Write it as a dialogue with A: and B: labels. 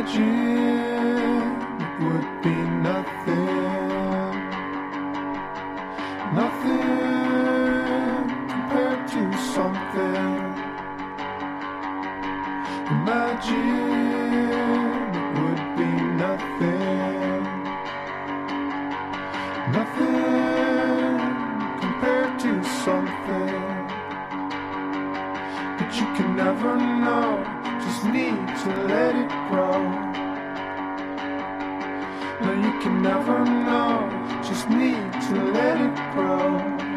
A: Imagine it would be nothing, nothing compared to something. Imagine it would be nothing, nothing compared to something. But you can never know, just need to let it grow. No, you can never know, just need to let it grow.